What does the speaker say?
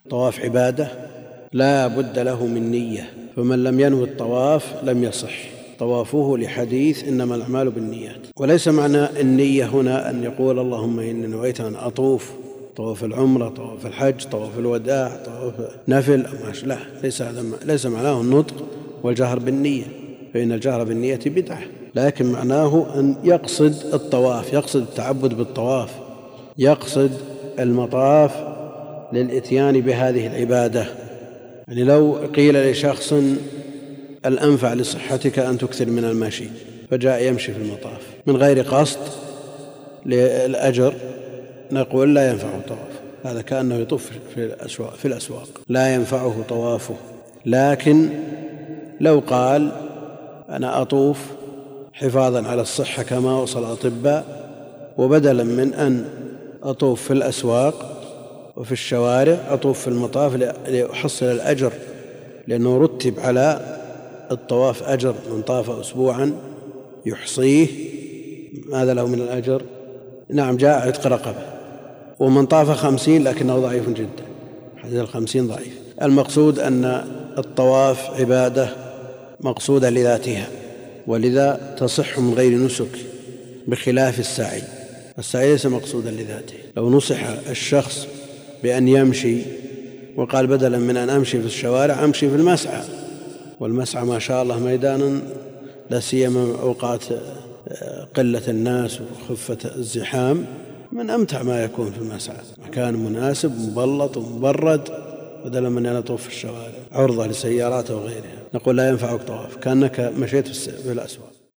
طواف عبادة لا بد له من نية، فمن لم ينوي الطواف لم يصح طوافه، لحديث إنما الأعمال بالنيات. وليس معنى النية هنا أن يقول اللهم إني نويت أن أطوف طواف العمرة، طواف الحج، طواف الوداع، طواف نفل، لا، ليس معناه النطق والجهر بالنية، فإن الجهر بالنية بدعة، لكن معناه أن يقصد الطواف، يقصد التعبد بالطواف، يقصد المطاف للإتيان بهذه العبادة. يعني لو قيل لشخص الأنفع لصحتك أن تكثر من المشي، فجاء يمشي في المطاف من غير قصد للأجر، نقول لا ينفعه طواف، هذا كأنه يطوف في الأسواق، لا ينفعه طوافه. لكن لو قال أنا أطوف حفاظا على الصحة كما وصل الأطباء، وبدلا من أن أطوف في الأسواق وفي الشوارع أطوف في المطاف لأحصل الأجر، لأنه رتب على الطواف أجر، من طاف أسبوعا يحصيه ماذا له من الأجر؟ نعم، جاء عتق رقبة. ومن طاف 50 لكنه ضعيف جدا، حديث 50 ضعيف. المقصود أن الطواف عبادة مقصودة لذاتها، ولذا تصح من غير نسك، بخلاف السعي. السعي ليس مقصودا لذاته. لو نصح الشخص بأن يمشي وقال بدلا من أن أمشي في الشوارع أمشي في المسعى، والمسعى ما شاء الله ميدان لا سيما أوقات قلة الناس وخفة الزحام، من أمتع ما يكون في المسعى، مكان مناسب مبلط ومبرد، بدلا من أن يطوف في الشوارع عرضة لسيارات وغيرها. نقول لا ينفعك طواف، كأنك مشيت في الأسواق.